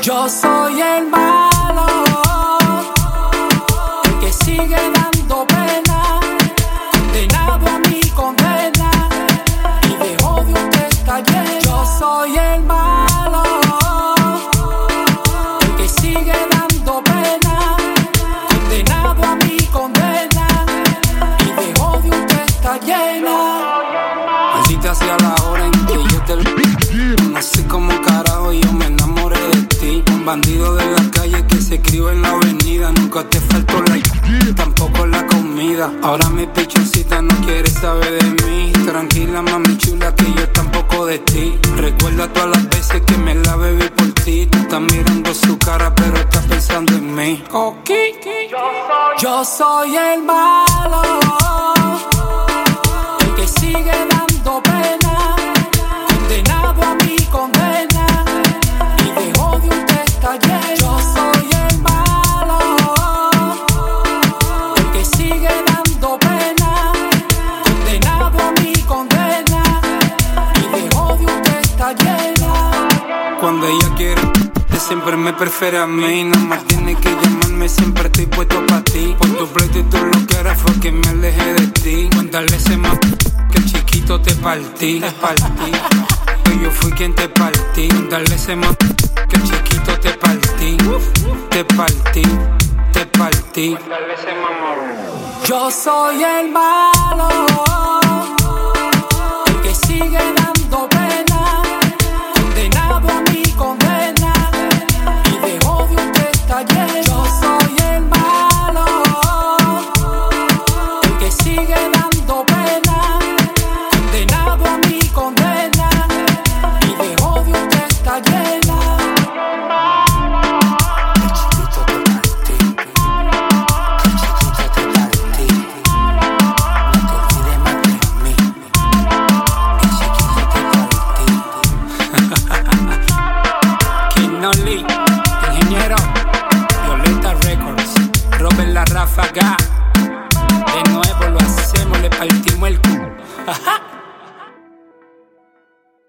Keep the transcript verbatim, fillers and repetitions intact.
Yo soy el malo, el que sigue dando pena, condenado a mi condena, y de odio usted está lleno. Yo soy el malo, el que sigue dando pena, condenado a mi condena, y de odio usted está llena. Maldita sea la hora en que yo te lo... No sé cómo carajo yo me enamoré de ti. Un bandido de la calle que se crió en la avenida. Nunca te faltó la tampoco la comida. Ahora mi pichoncita no quiere saber de mí. Tranquila mami chula que yo tampoco de ti. Recuerda todas las veces que me la bebí por ti. Tú estás mirando su cara pero estás pensando en mí. Coqui, yo soy el malo, el que sigue dando pena, condenado a mi condena, y de odio usted está lleno. Yo soy el malo, el que sigue dando pena, condenado a mi condena, y de odio usted está llena. Cuando ella quiere, siempre me prefiere a mí. Nada más tiene que llamarme, siempre estoy puesto pa' ti. Por tu pleito y tú lo que era fue que me alejé de ti. Cuéntale ese más que el chiquito te partí, te partí. Que yo fui quien te partí. Cuéntale ese más que el chiquito te partí, te partí, te partí. Cuéntale ese mamá. Yo soy el malo, el que sigue dando pena, condenado a mi condena, y de odio usted está lleno. Yo soy el malo, el que sigue dando pena, condenado a mi condena, y de odio usted está llena. El chiquito te partí, el chiquito te partí. No te olvides más de mí. El chiquito te partí. Kinoli, ingeniero, Violeta Records, Robert La Ráfaga.